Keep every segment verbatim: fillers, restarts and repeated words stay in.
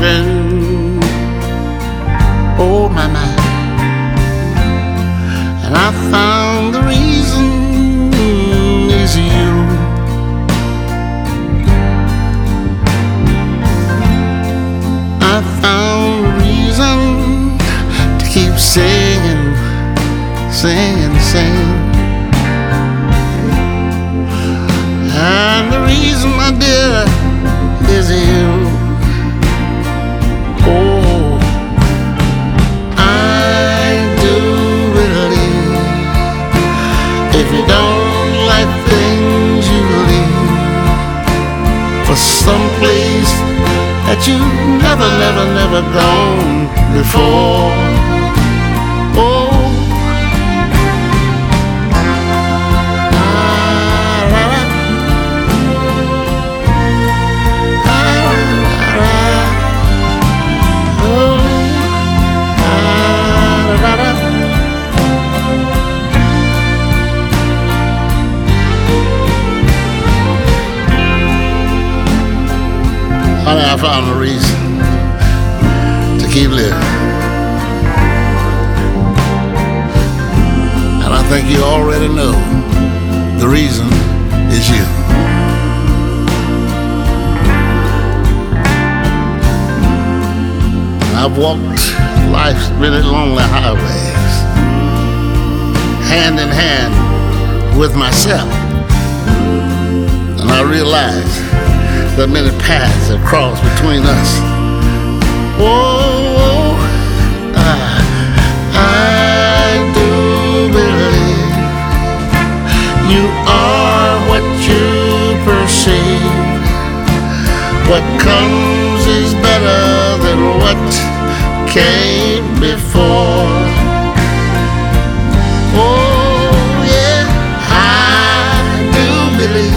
living. Oh my my. And I found the reason is you. I found the reason to keep singing, singing, singing. And the reason, my dear, is you. Oh, I do believe if you don't like things, you leave for some place that you've never, never, never gone before. Oh, honey, I found a reason to keep living. And I think you already know the reason is you. I've walked life's really lonely highways, hand in hand with myself. And I realize that many paths have crossed between us. Oh, I, I do believe you are what you perceive. What comes is better than what came before. Oh yeah, I do believe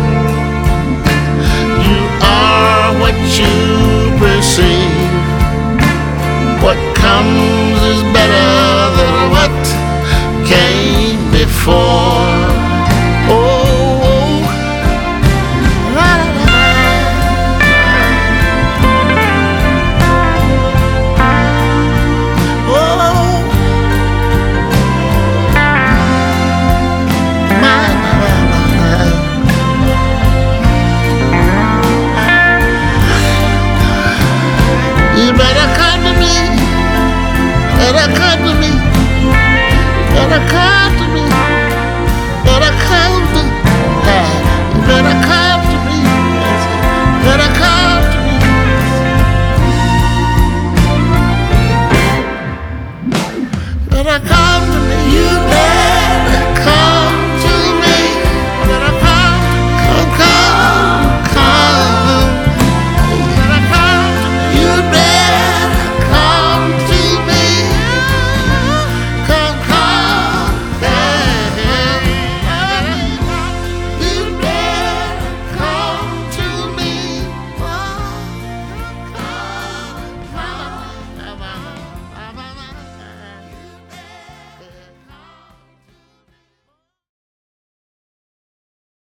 you perceive. What comes is better than what came before. Oh, la, la, la. Oh, my, la, la, la. You better come to me, better come to me, better come to me, better come to me, you better come to me, better come to me. Better come to me, you